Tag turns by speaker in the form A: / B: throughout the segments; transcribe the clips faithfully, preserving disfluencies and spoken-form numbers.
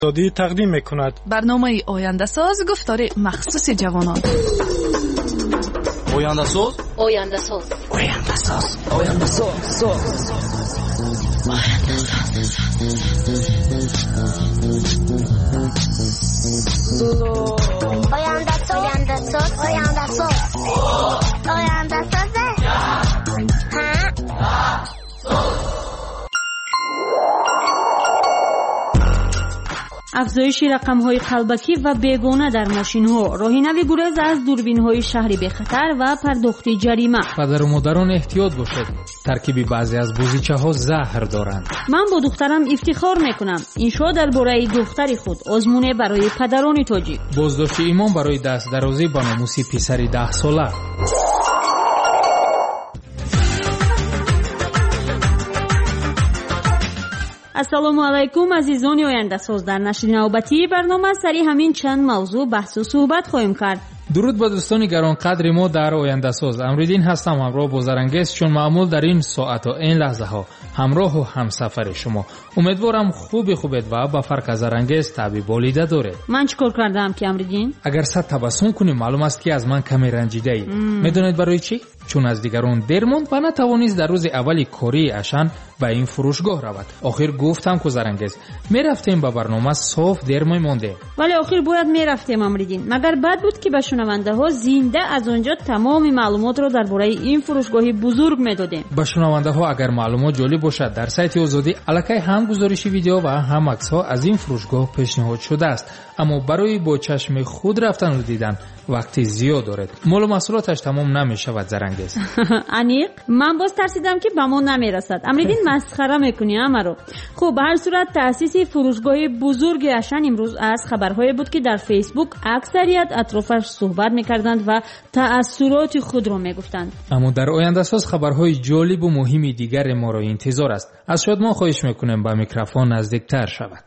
A: دادی تقدیم میکند.
B: برنامه آینده ساز گفتار مخصوص جوانان.
C: آینده ساز
D: آینده ساز
C: آینده ساز آینده ساز
D: آینده ساز آینده ساز آینده ساز آینده ساز
E: افزایش رقم‌های قلبکی و بیگانه در ماشین‌ها، راهنمای گریز از دوربین‌های شهری بخطر و پرداخت جریمه.
F: پدر و مادران احتیاط باشید. ترکیب بعضی از بوزیچه‌ها زهر دارند.
E: من با دخترم افتخار میکنم. اینشا درباره دختر خود آزمونه برای پدران تاجیک.
F: بازداشت ایمان برای دست درازی با ناموس پسری ده ساله.
E: السلام علیکم عزیزان آینده ساز. در نشر نوبتی برنامه سری همین چند موضوع بحث و صحبت خواهیم کرد.
F: درود با دوستان گرانقدر ما در آینده ساز. امروزین هستم همراه با زرنگیز چون معمول در این ساعت و این لحظه ها همراه و همسفر شما. امیدوارم خوبی خوبید و با فرق از زرنگیز طبیب بالیده داره.
E: من چیکار کردم که امروزین؟
F: اگر صد تبسم کنی معلوم است که از من کمی رنجیده ای. میدونید برای چی؟ چون از دیگران دیر موند و نتوانست در روز اولی کاری اشن به این فروشگاه رود. آخر گفتم که زرنگیز میرفتیم با برنامه صاف دیر میمونده.
E: ولی آخر باید میرفتیم امروزین. مگر بد بود که به شنونده ها زنده از آنجا تمام معلومات را درباره این فروشگاه بزرگ میدادیم.
F: به شنونده ها اگر معلومات جالب باشد در سایت آزادی الکی هم گزارش ویدیو و هم عکس ها از این فروشگاه پیشنهاد شده است. اما برای با چشم خود رفتن و دیدن وقتی زیاد دارد. مال و محصولاتش تمام نمیشود زرنگیز.
E: انیق من باز ترسیدم که به ما نمیرسد. امروزین مسخره میکنی امرو. خب به هر صورت تأسیس فروشگاه بزرگ اشن امروز از خبرهای بود که در فیسبوک اکثریت اطرافش صحبت میکردند و تأثیرات خود را میگفتند.
F: اما در آینده ساز خبرهای جالب و مهمی دیگر ما را انتظار است. از شادمان خواهش میکنیم به میکروفون نزدیکتر شود.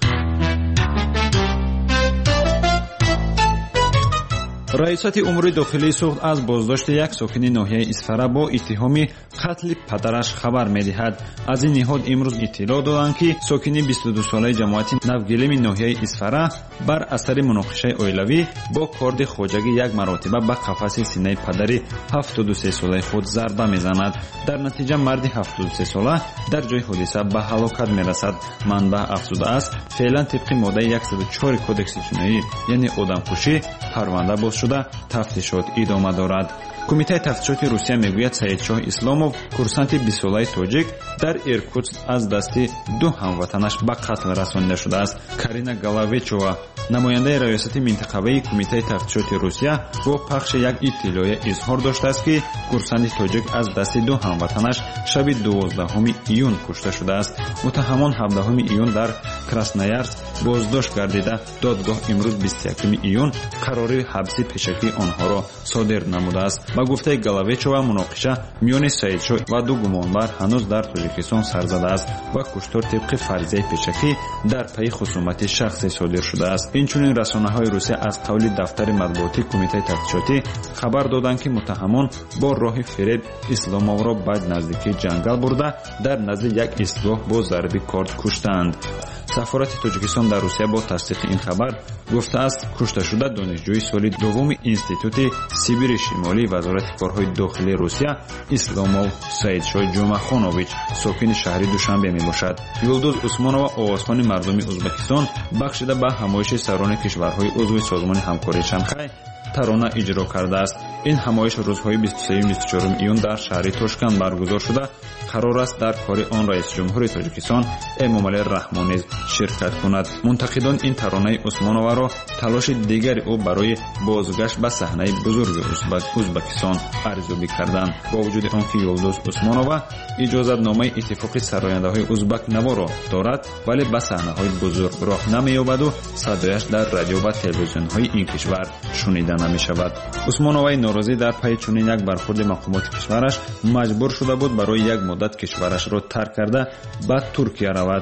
G: رئیست امور داخلی سوخت از بازداشت یک ساکن ناحیه اسفره با اتهام قتل پدرش خبر می‌دهد. از این نهاد امروز اطلاع دادند که ساکن بیست و دو ساله جماعت نوگلم ناحیه اسفره بر اثر مناقشه اویلوی با کارد خواجگی یک مرتبه به قفس سینه پدر هفتاد و سه ساله خود ضربه می‌زند. در نتیجه مرد هفتاد و سه ساله در جای حادثه به هلاکت می‌رسد. منبع افزوده است فعلا طبق ماده صد و چهار کودکس جنایی یعنی آدمکشی پرونده باز شده تفتیشات ادامه دارد. کمیته تفتیشات روسیه میگوید سعیدشاه اسلاموف کورسانت بیست ساله تاجیک در ایرکوتسک از دست دو هموطنش به قتل رسانیده شده است. کارینا галавечова نماینده ریاست منطقوی کمیته تفتیشات روسیه با پخش یک اطلاعیه اظهار داشته است که کورسانت تاجیک از دست دو هموطنش شب دوازدهم ایون کشته شده است. متهمان هفدهم ایون در کراسنویارسک بازداشت گردیده دادگاه امروز بیست و یکم ایون قرار حبس پیشکی آنها را صادر نموده است. با گفته галавечова مناقشه میان سعیدشاه و دو گمانبر هنوز در تاجیکستان سر زده است و کشتار طبق فرضیه پیشکی در پی خصومت شخصی صادر شده است. اینچنین رسانه‌های روسیه از قول دفتر مطبوعاتی کمیته تفتیشاتی خبر دادند که متهمان با راه فریب اسلاموف را به نزدیکی جنگل برده در نزد یک ایستگاه با ضربه کارد کشتند. سفارت تاجیکستان در روسیه با تصدیق این خبر گفته است کشته شده دانشجوی سال دوم انستیتوت سیبیر شمالی وزارت کارهای داخلی روسیه اسلاموف سعیدشاه جمعخانویچ ساکن شهر دوشنبه میباشد. یولدوز عثمانова آوازخوان مردم ازبکستان بخشیده به همایش سران کشورهای عضو سازمان همکاری شانگهای ترانه اجرا کرده است. این همایش روزهای بیست و سه و بیست و چهار ایون در شهر تاشکند برگزار شده. قرار است در کار آن رئیس جمهور تاجیکستان امامعلی رحمانی شرکت کند. منتقدان این ترانه عثمانова را تلاش دیگری او برای بازگشت به صحنه بزرگ ازبکستان ارزیابی کردند. با وجود آنکه یولدوز عثمانова اجازت نامه اتفاق سراینده‌های ازبک نوا را دارد ولی به صحنه‌های بزرگ راه نمی‌یابد و صدایش در رادیو و تلویزیون‌های این کشور شنیده نمی‌شود. عثمانova ناراضی در پی چنین یک برخورد مقامات کشورش مجبور شده بود برای یک مدت کشورش را ترک کرده به ترکیه رود.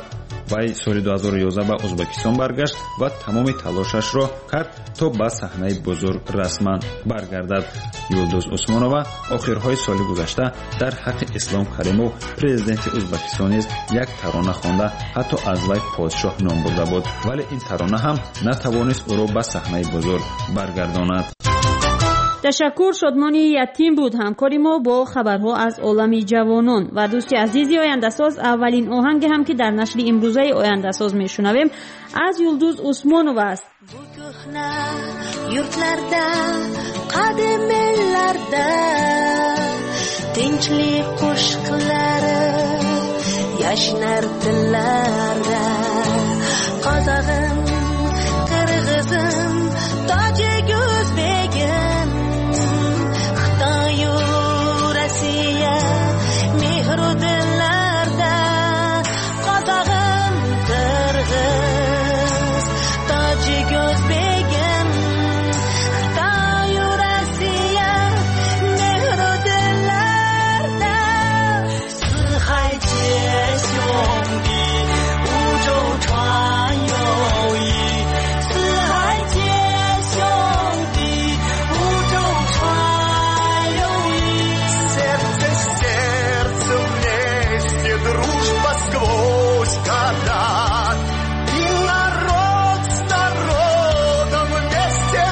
G: вай соли ду ҳазору ёздаҳ ба ӯзбекистон баргашт ва тамоми талошашро кард то ба саҳнаи бузург расман баргардад. Юлдуз Усмонова охирҳои соли гузашта дар ҳаққи Ислом Каримов президенти Ӯзбекистон низ як тарона хонда ҳатто аз вай подшоҳ ном бурда буд, вале ин тарона ҳам натавонист ӯро ба саҳнаи бузург баргардонад.
E: ташаккур. шодмони ятим буд ҳамкори мо бо хабарҳо аз олами ҷавонон. ва дӯсти азизи Ояндасоз, аввалин оҳанге ҳам ки дар нашри имрӯзаи Ояндасоз мешунавем аз Юлдуз Усмонова аст.
A: Bu ko'hna yurtlarda, qadim ellarda tinchlik qo'shiqlari yashnar tillarda. Qozog'im, qirg'izim, tojik, o'zbegim, Xitoyu Rossiya mehru dillarda. Qozog'im, qirg'iz, tojik, o'zbegim, Xitoyu Rossiya mehru dillarda. Sihai jieshongdi wuzhou chuan youyi, Sihai jieshongdi wuzhou chuan youyi.
H: Сердце с сердцем вместе, дружба сквозь года. И народ с народом вместе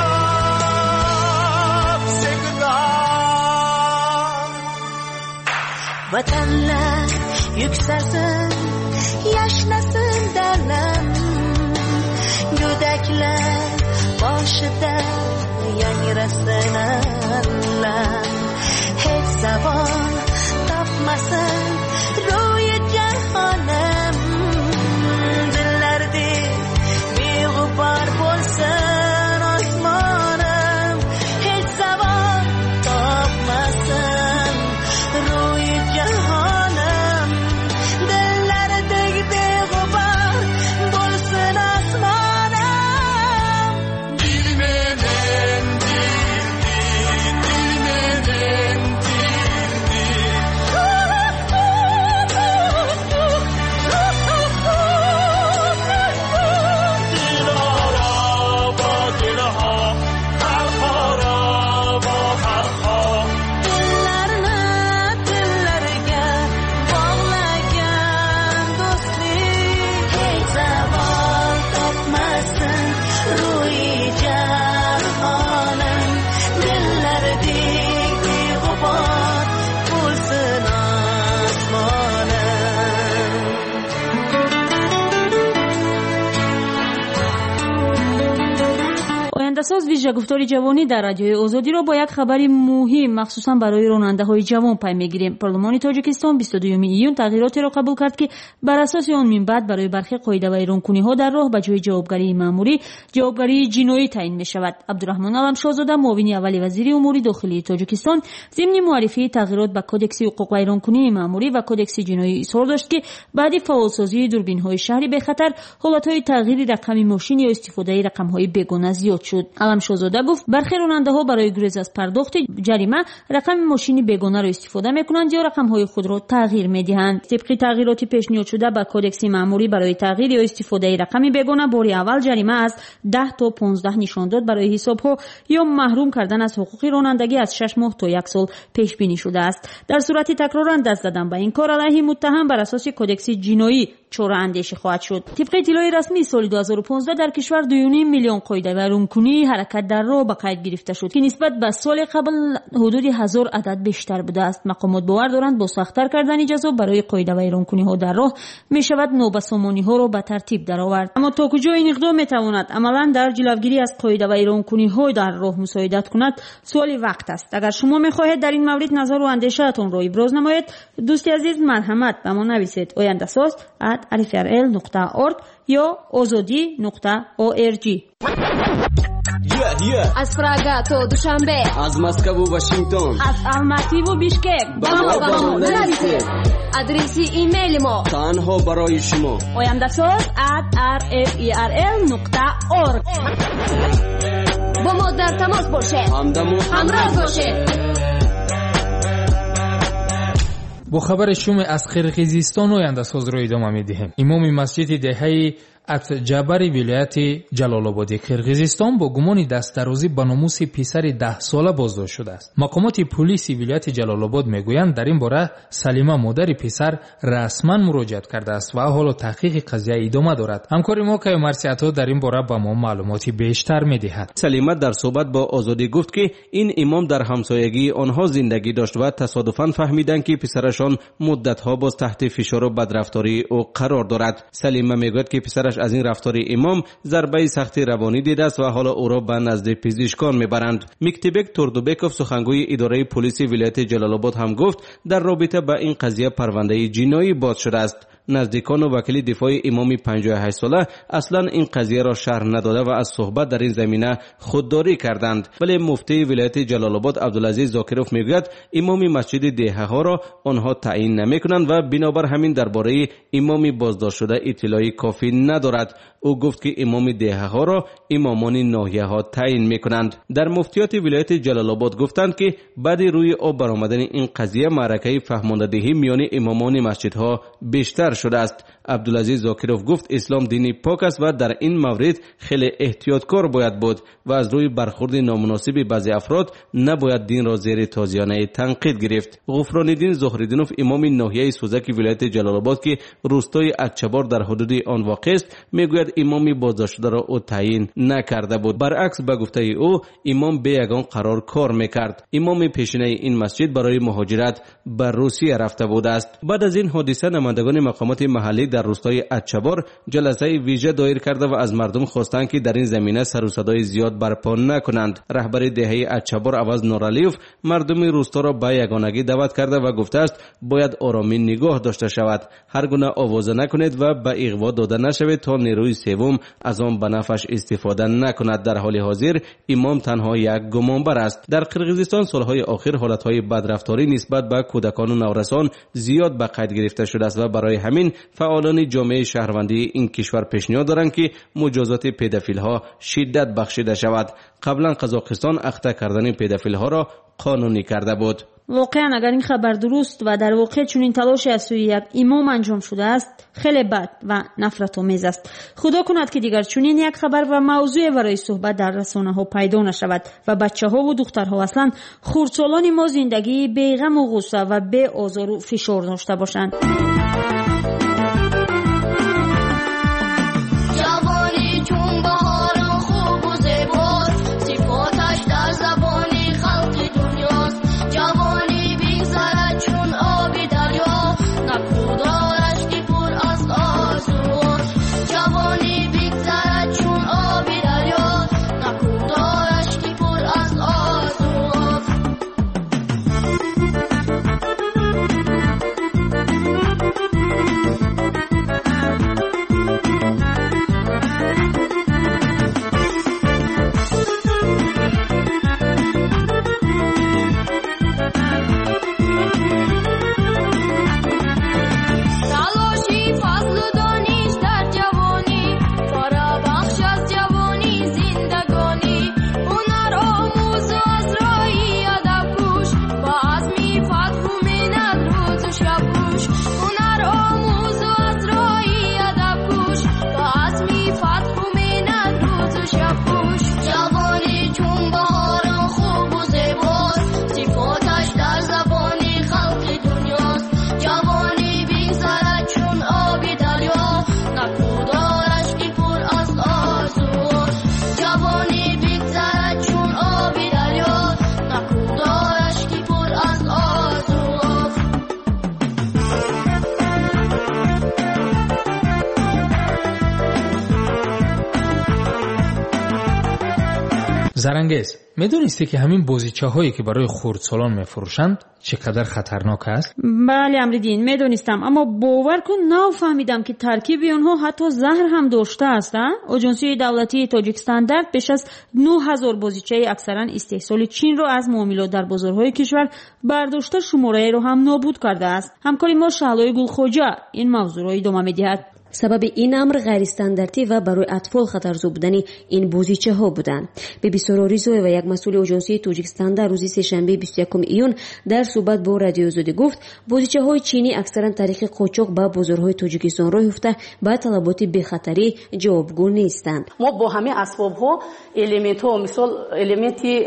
H: навсегда.
A: Vatanlar yuksalsin, yashnasin dalam, go'daklar boshida yangrasin allam. Hech zavol topmasin ro'yi jahonim, dillardek beg'ubor bo'lsin osmonim. Hech zavol topmasin ro'yi jahonim, dillardek beg'ubor bo'lsin osmonim.
H: Dil menen dildi, dil menen
A: Dillarni dillarga bog'lagan do'stlik, hech zavol topmasin ro'yi jahonim, dillardek beg'ubor bo'lsin osmonim.
E: Ояндасоз вижа гуфтори ҷавонӣ дар радиои Озодиро бо як хабари муҳим махсусан барои ронандаҳои ҷавон пай мегирем. Парлумони Тоҷикистон бисту дуюми июн тағйиротеро қабул кард ки бар асоси он минбаъд барои бархи қоидавайронкуниҳо дар роҳ ба ҷои ҷавобгарии маъмурӣ ҷавобгарии ҷиноӣ таъин мешавад. Абдураҳмон Аламшозода, муовини аввали вазири умури дохилии Тоҷикистон, зимни муаррифии тағйирот ба кодекси ҳуқуқвайронкунии маъмурӣ ва кодекси ҷиноӣ изҳор дошт ки баъди фаъолсозии дурбинҳои шаҳри бехатар ҳолатҳои тағйири рақами мошин ё истифодаи рақамҳои бегона зиёд шуд. Аламшозода гуфт бархи ронандаҳо барои гурез аз пардохти ҷарима рақами мошини бегонаро истифода мекунанд ё рақамҳои худро тағйир медиҳанд. тибқи тағйироти пешниҳодшуда ба кодекси маъмурӣ барои тағйир ё истифодаи рақами бегона бори аввал ҷарима аз даҳ то понздаҳ нишондод барои ҳисобҳо ё маҳрум кардан аз ҳуқуқи ронандагӣ аз шаш моҳ то як сол пешбинӣ шудааст. дар сурати такроран даст задан ба ин кор алайҳи муттаҳам бар асоси кодекси ҷиноӣ чораандешӣ хоҳад шуд. тибқи иттилои расмии соли ду ҳазору понздаҳ дар кишвар ду и пенҷ миллион қоидавайронкунӣ ҳаракат дар роҳ ба қайд гирифта шуд ки нисбат ба соли қабл ҳудуди ҳазор адад бештар будааст. мақомот бовар доранд бо сахттар кардани ҷазо барои қоидавайронкуниҳо дар роҳ мешавад нобасомониҳоро ба тартиб даровард. аммо то куҷо ин иқдом метавонад амалан дар ҷилавгирӣ аз қоидавайронкуниҳо дар роҳ мусоидат кунад суоли вақт аст. агар шумо мехоҳед дар ин маврид назару андешаатонро иброз намоед, дӯсти азиз, марҳамат ба мо нависед ояндасоз at alifrl нуқта org ё озодӣ нуқта org.
C: Yeah, yeah.
B: از پراگا تا دوشنبه،
C: از مسکو و واشنگتن،
B: از الماتی و بیشکک
C: با ما با ما نویسید.
B: آدرسی ایمیل ما
C: تنها برای شما
B: oyandasоz at r f e r l نقطه org. با ما در تماس باشید،
C: همدم و
B: همراه باشید.
F: با خبر شوم از قرقیزستان آینده ساز را ادامه می‌دهیم. امام مسجد دهه ات جبری ولایت جلال آباد قرقیزستان با گمان دست‌درازی به ناموس پسر ده ساله بازداشت شده است. مقامات پلیس ولایت جلال آباد میگویند در این باره سلیمه مادر پسر رسما مراجعه کرده است و حالا تحقیق قضیه ادامه دارد. همکار ما که مرسیاتو در این باره به ما معلوماتی بیشتر می‌دهد.
I: سلیمه در صحبت با آزادی گفت که این امام در همسایگی آنها زندگی داشت و تصادفاً فهمیدند که پسرشان مدت‌ها باز تحت فشار و بدرفتاری او قرار دارد. سلیمه میگوید که پسرش از این رفتار امام ضربه سخت روانی دیده است و حالا او را به نزد پزشکان میبرند. مکتبک توردوبکوف سخنگوی اداره پلیس ولایت جلال آباد هم گفت در رابطه با این قضیه پرونده جنایی باز شده است. نزدیکان و وکیل دفاع امام پنجاه و هشت ساله اصلا این قضیه را شرح نداده و از صحبت در این زمینه خودداری کردند، ولی مفتی ولایت جلال آباد عبدالعزیز زاکروف میگوید امام مسجد دهه ها را آنها تعیین نمیکنند و بنابر همین درباره امام بازداشت شده اطلاعی کافی ندارد. او گفت که امام دهه ها را امامان ناحیه ها تعیین میکنند. در مفتیات ولایت جلال آباد گفتند که بعد روی آب برآمدن این قضیه معرکه فهماندهی میان امامان مسجدها بیشتر شده است. عبدالعزیز زاکروف گفت اسلام دینی پاک است و در این مورد خیلی احتیاطکار باید بود و از روی برخورد نامناسب بعضی افراد نباید دین را زیر تازیانه تنقید گرفت. غفران‌الدین زهرالدینوف امام ناحیه سوزک ولایت جلال آباد که روستای اچبار در حدود آن واقع است میگوید امام بازداشت شده را او تعیین نکرده بود. برعکس به گفته او امام به یگان قرار کار میکرد. امام پیشینه این مسجد برای مهاجرت به روسیه رفته بوده است. بعد از این حادثه نمایندگان مقامات محلی در روستای اچبار جلسه ویژه دایر کرده و از مردم خواستند که در این زمینه سر و صدای زیاد برپا نکنند. رهبر دهه اچبار عوض نورالیوف مردم روستا را به یگانگی دعوت کرده و گفته است باید آرامی نگاه داشته شود، هر گونه آوازه نکنید و به اغوا داده نشوید تا نیروی سوم از آن به نفعش استفاده نکند. در حال حاضر امام تنها یک گمانبر است. در قرقیزستان سالهای آخر حالتهای بدرفتاری نسبت به کودکان و نورسان زیاد به قید گرفته شده است و برای همین فعالان جامعه شهروندی این کشور پیشنهاد دارند که مجازات پدافیل ها شدت بخشیده شود. قبلا قزاقستان اخته کردن پدافیل ها را قانونی کرده بود.
E: واقعا اگر این خبر درست و در واقع چنین تلاشی از سوی یک امام انجام شده است خیلی بد و نفرت آمیز است. خدا کند که دیگر چنین یک خبر و موضوع برای صحبت در رسانه ها پیدا نشود و بچه ها و دخترها اصلا خردسالان ما زندگی بی غم و غصه و بی آزار و فشار داشته باشند.
F: زرنگیز، میدونستی که همین بازیچه هایی که برای خردسالان میفروشند چقدر خطرناک است؟
E: بله امریدین میدونستم، اما باور کن نفهمیدم که ترکیب اونها حتی زهر هم داشته است. اجنسی دولتی تاجیکستان در بیش از نه هزار بازیچه اکثرا استحصال چین را از معاملات در بازارهای کشور برداشته شماره رو هم نابود کرده است. همکاری ما شعلای گلخوجه این موضوع را ادامه میدهد.
J: سبب این امر غیر استانداردی و برای اطفال خطرزا بودن این بازیچه ها بودند. بیبی سوراریزوی و یک مسئول آژانسی توجیکستان در روز سه‌شنبه بیست و یکم ایون در صحبت با رادیو آزادی گفت بازیچه های چینی اکثرا طریق قاچاق به بازارهای توجیکستان راه یافته با طلبات بخطری جوابگو نیستند.
K: ما با همه اسباب ها الیمنت ها مثال الیمنتی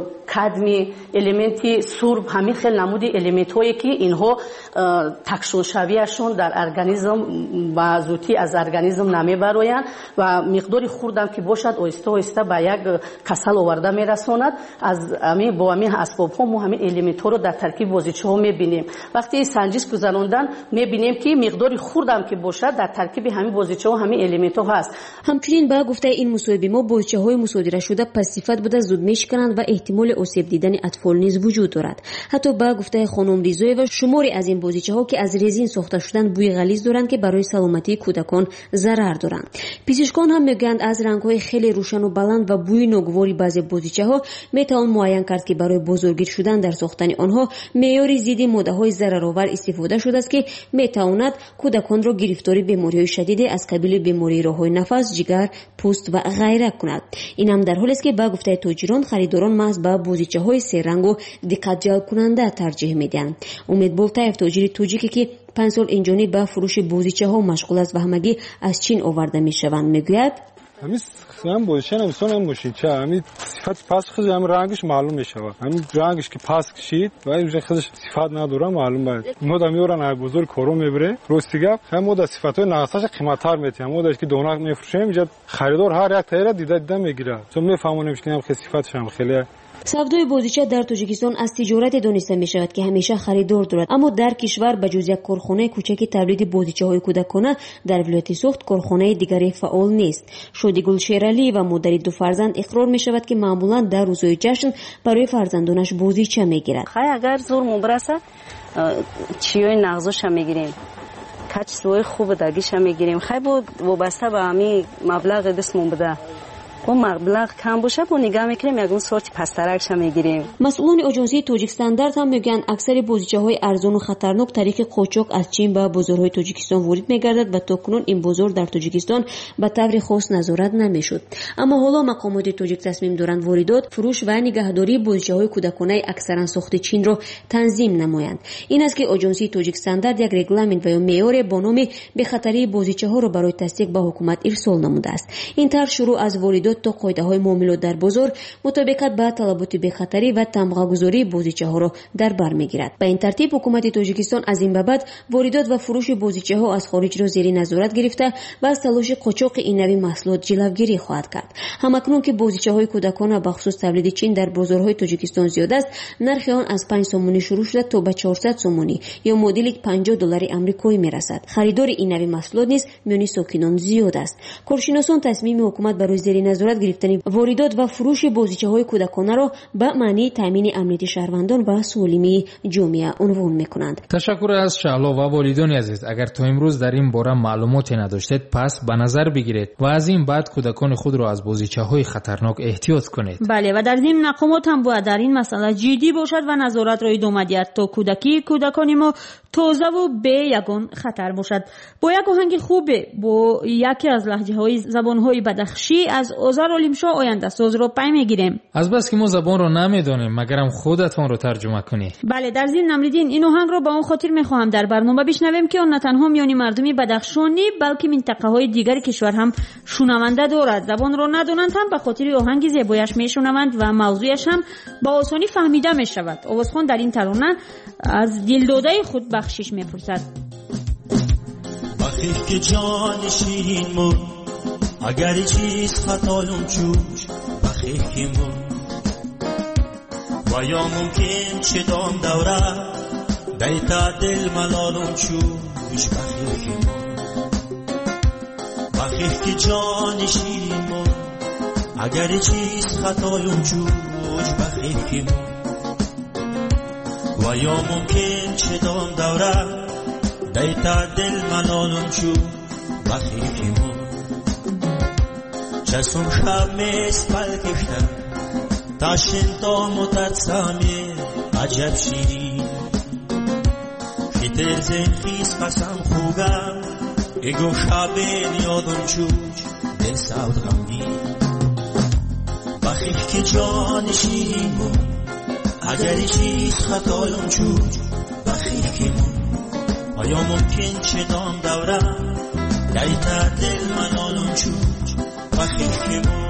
K: کدمی الیمنتی سرب همین خیلی نمودی الیمنت هایی که اینها تکشل شویشون در ارگانیسم و زودی از ارگانیسم نمیبراین و مقداری خوردم که باشد آهسته آهسته به یک کسل آورده میرساند. از همین با همین اسباب ها ما همین الیمنت ها رو در ترکیب بازیچه ها میبینیم. وقتی سنجش گذراندن میبینیم که مقداری خوردم که باشد در ترکیب همین بازیچه ها همین الیمنت ها هست.
J: همچنین با گفته این مصاحبه ما بازیچه های مصادره شده پسیفت بوده زود میشکنند و احتمال آسیب دیدن اطفال نیز وجود دارد. حتی با گفته خانم ریزوی و شماری از این بازیچه ها که از رزین ساخته شدن بوی غلیظ دارند که برای سلامتی کودکان ضرر دارند. پزشکان هم میگویند از رنگ‌های خیلی روشن و بلند و بوی ناگواری بعضی بازیچه‌ها میتوان معین کرد که برای بزرگیر شدن در ساختن آنها معیار ضد ماده‌های ضررآور استفاده شده است که میتواند کودکان را گرفتاری بیماری‌های شدید از قبیل بیماری راه‌های نفس، جگر، پوست و غیره کند. این هم در حالی است که با گفته تاجران خریداران محض به بازیچه‌های سه رنگ و دقت جلب کننده ترجیح میدهند. امید بولتاєв تاجر توجیکی که پنج سال اینجانی به فروش بازیچه ها مشغول است و همگی از چین آورده می شوند میگوید
L: همین هم بازیچه نمیسون هم ماشینچه همین صفت پاس خود هم رنگش معلوم می شود. همین رنگش که پاس کشید و این خودش صفت نداره معلوم باید مود میورن ای بزرگ کارو میبره روستیگا هم مود صفاتای ناقصش قیمت‌تر میتیم مودش که دونق میفروشه اینجا خریدار هر یک تایره دیده دیده میگیره چون میفهمونیم که هم صفاتش هم خیلی.
J: سودای بازیچه در تاجیکستان از تجارت دانسته می شود که همیشه خریدار دارد، اما در کشور بجز یک کارخانه کوچک تولید بازیچه های کودکانه در ولایت سوخت کارخانه دیگری فعال نیست. شادیگل شیرالی و مادری دو فرزند اقرار می شود که معمولا در روزهای جشن برای فرزندانش بازیچه می گیرد.
K: خیلی اگر زور مبرسه چیای نغزش هم می گیریم کچ سوی خوب دگیش هم می گیریم. خیلی بود وابسته به همین مبلغ دستمون بده و مبلغ کم باشه با نگاه میکنیم یک اون سورتی پسترکش هم میگیریم.
J: مسئولان آژانسی توجیکستان در هم میگن اکثر بازیچه های ارزان و خطرناک طریق قاچاق از چین به بازارهای تاجیکستان وارد میگردد و تاکنون این بازار در تاجیکستان به طور خاص نظارت نمیشد. اما حالا مقامات تاجیک تصمیم دارند واردات، فروش و نگهداری بازیچه های کودکانه اکثرا ساخت چین را تنظیم نمایند. این است که آژانسی توجیکستان در یک رگلامنت و معیار با نام به خطری بازیچه ها را برای تصدیق به حکومت ارسال نموده است. این طرح شروع از واردات تا قاعده‌های معاملات در بازار مطابقت با طلبات بخطری و تمغه‌گذاری بازیچه‌ها را در بر می‌گیرد. به این ترتیب حکومت تاجیکستان از این بعد واردات و فروش بازیچه‌ها از خارج را زیر نظارت گرفته و از تلاش قاچاق این نوع محصولات جلوگیری خواهد کرد. همکنون که بازیچه‌های کودکانه به خصوص تولید چین در بازارهای تاجیکستان زیاد است، نرخ آن از پنج سومونی شروع شده تا به چهارصد سومونی یا معادل پنجاه دلار آمریکایی می‌رسد. خریدار این نوع محصولات نیز میان ساکنان زیاد است. کارشناسان تصمیم حکومت برای زیر نظارت گرفتن واردات و فروش بازیچه‌های کودکانه را به معنی تامین امنیت شهروندان و سالمی جامعه عنوان می‌کنند.
F: تشکر از شهلا و والدین عزیز. اگر تا امروز در این باره معلوماتی نداشتید پس به نظر بگیرید و از این بعد کودکان خود را از بازیچه‌های خطرناک احتیاط کنید.
E: بله و در ضمن مقامات هم باید در این مسئله جدی باشد و نظارت را ادامه دهد تا کودکی کودکان ما تازه و به یگان خطر باشد. با یک آهنگ خوب با یکی از لهجه‌های زبان‌های بدخشی از آذر علیمشاه آینده ساز را پی می‌گیریم.
F: از بس که ما زبان را نمی‌دانیم مگرم خودتان را ترجمه کنی.
E: بله در ضمن نمریدین این آهنگ را با اون خاطر می‌خواهم در برنامه بشنویم که آن نه تنها میانی مردمی بدخشانی بلکه منطقه‌های دیگر کشور هم شنونده دارد. زبان را ندانند هم به خاطر آهنگ زیبایش میشنوند و موضوعش هم با آسانی فهمیده می‌شود. آوازخوان در این ترانه از دلداده خود بخشش می‌پرسد.
M: وقتی که جان شیرین مون اگر چیز خطایم چوش بخیریم و یا ممکن چه دام دوره دیتا دل ملالم چوش بخیریم وقتی که جان شیرین مون اگر چیز خطایم چوش بخیریم و یا ممکن چه دام دوره دیتا دل ملالم چوش بخیریم چشم شب میست پل کشتم تاشین تا مدت سامی عجب شیرین خیتر زن خیز قسم خوگم اگو شابین یادم چوچ دل سود غمگی بخیف که جانشین بود اگری چیز خطایم چوچ بخیف که من آیا ممکن چه دام دورم دیتا دل من آلم چوچ بخیف که من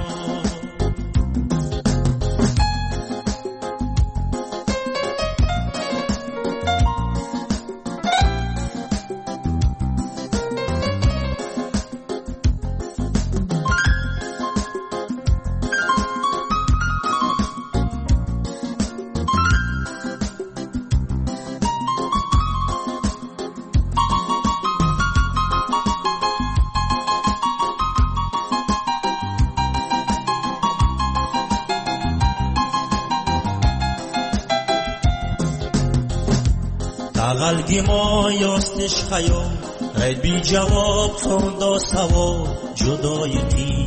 M: اغلگی ما یاستش خیال رید بی جواب توندا سوا جدای تی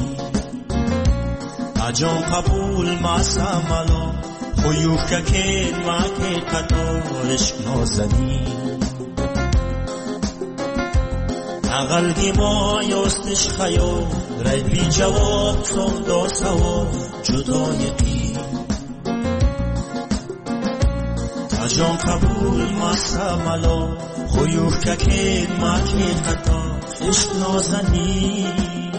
M: اجان قبول ماسا ملا خویوش که ما که قطارش نازنی اغلگی ما یاستش خیال رید بی جواب توندا سوا جدای تی جان قبول ماسا ملا خویوش که ما که قطع عشق نازنی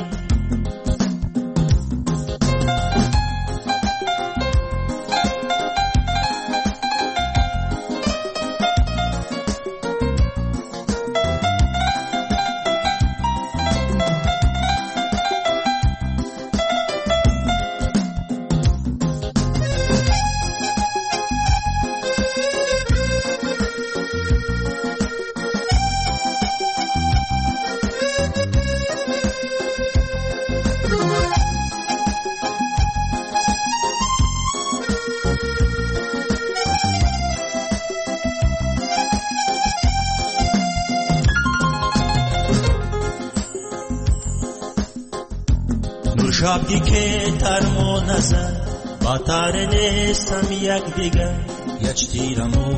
M: شبگی که ترمو نزد با تار نیستم یک دیگر یک تیرمو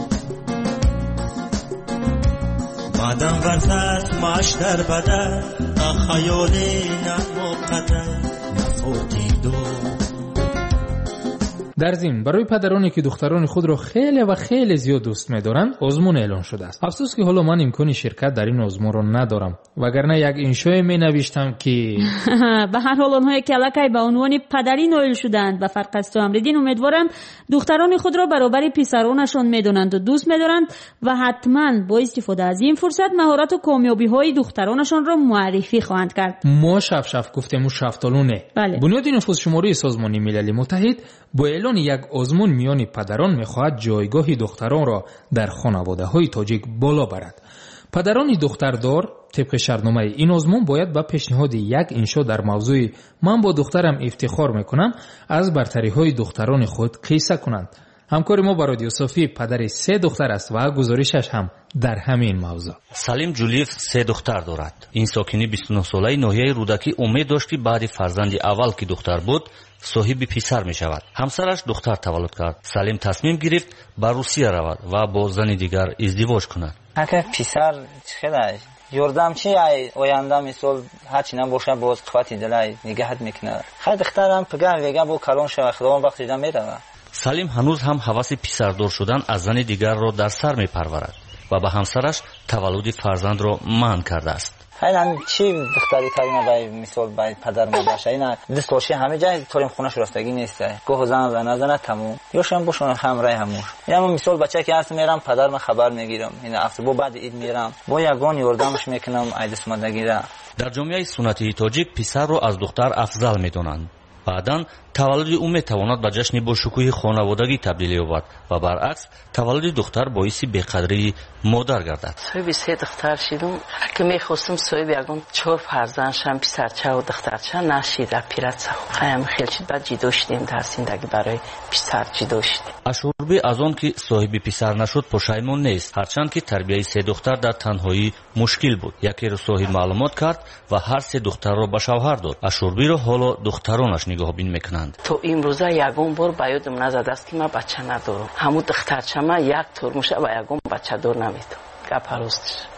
M: بعدم ورزد ماش در بدر تا خیالی نمو قدر نفوتی دو.
F: در ضمن برای پدرانی که دختران خود را خیلی و خیلی زیاد دوست می‌دارند آزمون اعلان شده است. افسوس که حالا من امکان شرکت در این آزمون را ندارم وگرنه یک انشای می‌نوشتم که
E: به هر حال آنهایی که الکی به عنوان پدری نائل شدند به فرق از تو امریدین امیدوارم دختران خود را برابر پسرانشان می‌دانند و دوست می‌دارند و حتما با استفاده از این فرصت مهارت و کامیابی‌های دخترانشان را معرفی خواهند کرد.
F: ما شف شف گفتیم و شفتالونه.
E: بله.
F: بنیاد نفوذ شماره سازمان ملل متحد با اعلان یک آزمون میان پدران میخواهد جایگاه دختران را در خانواده‌های تاجیک بالا برد. پدران دختردار طبق شرطنامه این آزمون باید با پیشنهاد یک انشا در موضوع من با دخترم افتخار میکنم از برتری‌های دختران خود قصه کنند. همکار ما با رادیو صافی پدر سه دختر است و گزارشش هم در همین موضوع.
N: سلیم جولیف سه دختر دارد. این ساکنی بیست و نه ساله ناحیه رودکی امید داشت که بعد فرزند اول که دختر بود صاحب پسر می شود. همسرش دختر تولد کرد. سلیم تصمیم گرفت به روسیه رود و با زن دیگر ازدواج کند.
O: اگه پسر خیلی یوردم چی آینده مثال هرچی نباشه باز قوتی دلای نگهت میکنه. خیلی دخترم پگاه ویگه با کلون شوه خداوند وقت دیدم میروه.
N: سلیم هنوز هم هوس پسردار شدن از زن دیگر را در سر می پرورد و به همسرش تولد فرزند را منع کرده است.
O: خیلی چی دختری کردیم باید مثال باید پدر ما باشه اینا دست باشی همه جای توریم خونش رفتگی نیسته گوه زن زن زن تموم یوشم باشون همراه هموش اینا مثال بچه که هست میرم پدر من خبر میگیرم اینا افسر با بعد اید میرم با یگان یوردمش میکنم عید سمدگیره.
N: در جامعه سنتی تاجیک پسر را از دختر افضل میدونند. بعداً تولد او میتواند به جشن با شکوه خانوادگی تبدیل یابد و برعکس تولد دختر باعث بیقدری مادر گردد.
K: صاحب سه دختر شدم که میخواستم صاحب یگان چهار فرزند شم پسرچه و دخترچه نشید پیرت خیلی خیلی شد بعد جدا شدیم در زندگی برای پسر جدا شدیم.
N: اشوربی از آن که صاحب پسر نشد پشیمان نیست هرچند که تربیت سه دختر در تنهایی مشکل بود. یکی را صاحب معلومات کرد و هر سه دختر را به شوهر داد. اشوربی را حالا دخترانش نگاه بین میکنند.
K: تو امروزه یگون بار به یادم نزد است که من بچه ندارم. همون دخترچه من یک ترموشه و یگون بچه دار نمیتونم. گپ راستش.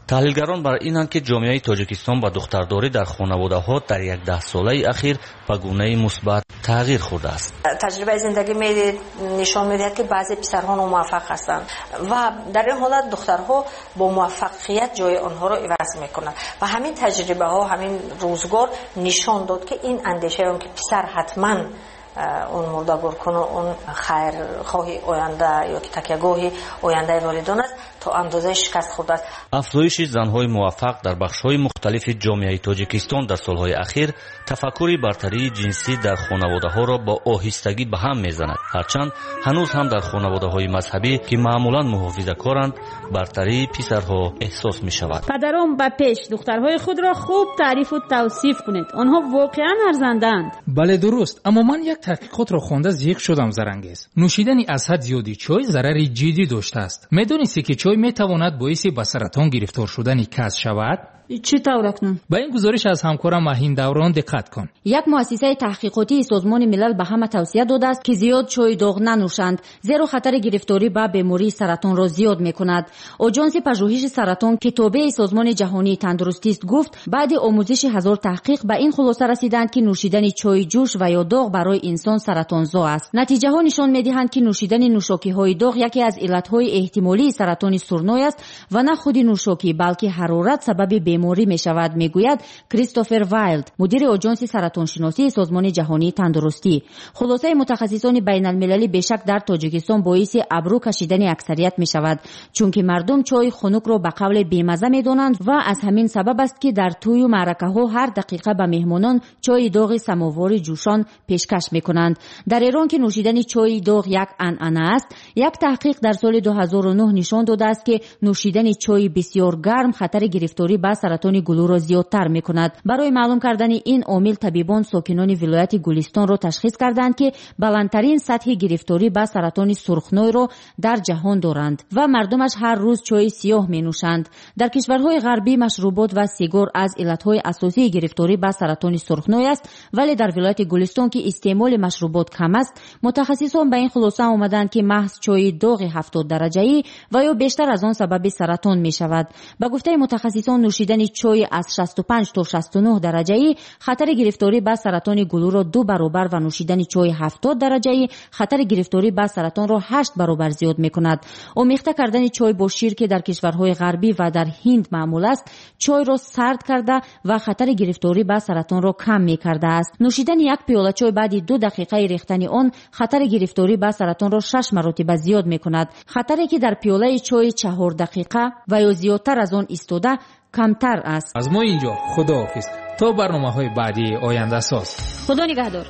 N: таҳлилгарон бар инанд ки ҷомеаи тоҷикистон ба духтардорӣ дар хонаводаҳо дар якдаҳсолаи ахир ба гунаи мусбат тағйир хӯрдааст.
P: таҷрибаи зиндагӣ нишон медиҳад ки баъзе писарҳо номуваффақ ҳастанд ва дар ин ҳолат духтарҳо бо муваффақият ҷои онҳоро иваз мекунанд ва ҳамин таҷрибаҳо ҳамин рӯзгор нишон дод ки ин андешаён ки писар ҳатман اون مردابور کنه اون خیر خواهی آینده یا که تکیه‌گاهی آینده والدان است تا اندازه شکست خورده است.
N: افزایش زن‌های موفق در بخش‌های مختلف جامعه تاجیکستان در سال‌های اخیر تفکر برتری جنسی در خانواده‌ها را با آهستگی به هم می‌زند. هرچند هنوز هم در خانواده‌های مذهبی که معمولاً محافظه‌کارند برتری پسرها احساس می‌شود.
E: پدران به پیش دخترهای خود را خوب تعریف و توصیف کنید. آنها واقعاً ارزندند.
F: بله درست، اما من یک تحقیقات را خوانده زیق شدم زرنگیز. نوشیدن از حد زیادی چای ضرر جدی داشته است. می‌دانید که چای می‌تواند باعث به سرطان گرفتار شدن کس شود؟
E: چی طور اکنون؟
F: با این گزارش از همکارم ماهین دوران دقت کن.
J: یک مؤسسه تحقیقاتی سازمان ملل به همه توصیه داده است که زیاد چای داغ ننوشند زیرا خطر گرفتاری به بیماری سرطان را زیاد می‌کند. آژانس پژوهش سرطان که تابع سازمان جهانی تندرستی است گفت بعد آموزش هزار تحقیق به این خلاصه رسیدند که نوشیدن چای جوش و یا داغ برای انسان سرطانزا است. نتیجه ها نشان می‌دهند که نوشیدن نوشاکی‌های داغ یکی از علت‌های احتمالی سرطان سرنای است و نه خود نوشاکی بلکه حرارت سبب بیماری می شود، میگوید کریستوفر وایلد، مدیر آژانس سرطان شناسی سازمان جهانی تندرستی. خلاصه متخصصان بین المللی بیشک در تاجیکستان باعث ابرو کشیدن اکثریت می شود چون که مردم چای خنک را به قول بیمزه می دانند و از همین سبب است که در توی و معرکه ها هر دقیقه به مهمانان چای داغ سماوار جوشان پیشکش می کنند. در ایران که نوشیدن چای داغ یک عنعنه است، یک تحقیق در سال دو هزار و نه نشان داده است که نوشیدن چای بسیار گرم خطر گرفتاری به سرطان گلو را زیادتر می کند. برای معلوم کردن این عامل طبیبان ساکنان ولایت گلستان را تشخیص کردند که بلندترین سطح گرفتاری به سرطان سرخنای را در جهان دارند و مردمش هر روز چای سیاه می نوشند. در کشورهای غربی مشروبات و سیگار از علتهای اساسی گرفتاری به سرطان سرخنای است، ولی در ولایت گلستان که استعمال مشروبات کم است، متخصصان به این خلاصه آمدند که محض چای داغ هفتاد درجه‌ای و یا بیشتر از آن سبب سرطان می شود. به گفته متخصصان نوشیدن چای از شصت و پنج تا شصت و نه درجه‌ای خطر گرفتاری به سرطان گلو را دو برابر و نوشیدن چای هفتاد درجه‌ای خطر گرفتاری به سرطان را هشت برابر زیاد می‌کند. آمیخته کردن چای با شیر که در کشورهای غربی و در هند معمول است، چای را سرد کرده و خطر گرفتاری به سرطان را کم می‌کرده است. نوشیدن یک پیاله چای بعد دو دقیقه ریختن آن خطر گرفتاری به سرطان را شش مرتبه زیاد می‌کند. خطری که در پیاله چای چهار دقیقه و یا زیادتر از آن ایستاده کمتر است.
F: از ما اینجا خداحافظ تا برنامه‌های بعدی آینده ساز.
E: خدا نگهدار.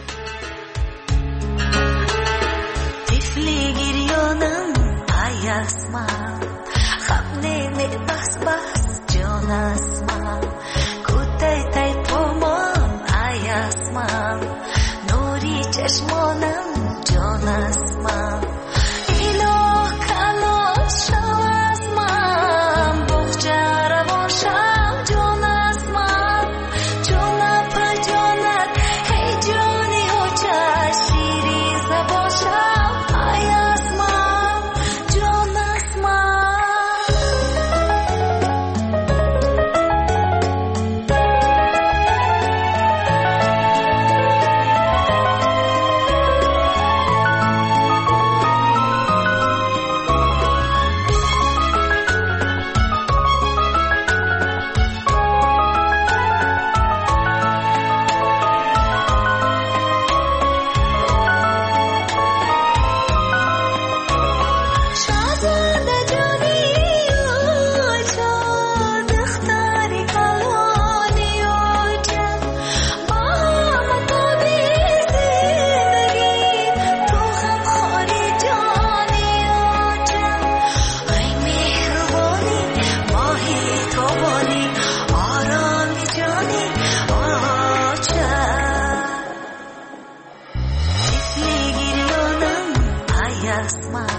A: طفلی گریانم ای اسمم خبنه بس بس جان اسمم کته تای پامم ای اسمم نوری چشمانم جان اسمم ایلو کلو شو اسمم بخجه روان شم جان اسمم جان پر جانت هی جانی ها چه شیری زبان شم ای اسمم جان اسمم smile.